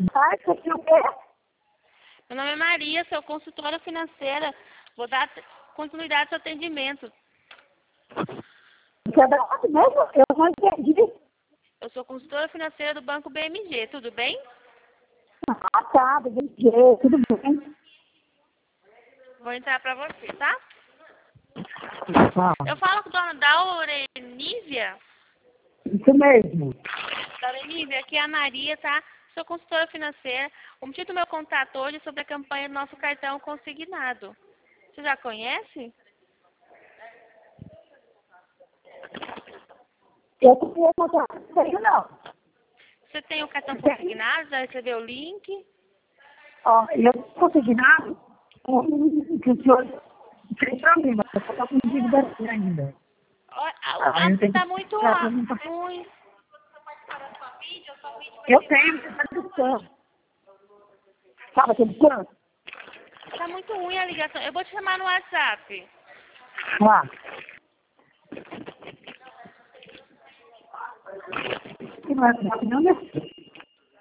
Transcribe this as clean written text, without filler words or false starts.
Vai, você quer o quê? Meu nome é Maria, sou consultora financeira. Vou dar continuidade ao seu atendimento. Você é da onde mesmo? Eu não entendi. Eu sou consultora financeira do Banco BMG, tudo bem? Ah, tá, BMG, tudo bem. Vou entrar para você, tá? Tá, Eu falo com a dona Daurenívia. isso mesmo. Daurenívia, aqui é a Maria, tá? Sou consultora financeira. O motivo do meu contato hoje é sobre a campanha do nosso cartão consignado. Você já conhece? Eu não queria contar isso não. Você tem o cartão consignado? Já recebeu o link? Ó, eu não consegui nada. Que o senhor fez pra mim, mas eu só tô com dívida aqui ainda. A Eu tenho tá que muito tirar pra mim. ruim. Eu tenho, você tá buscando. Sabe aquele canto? Tá muito ruim a ligação. Eu vou te chamar no WhatsApp. Lá. Que não é não, né?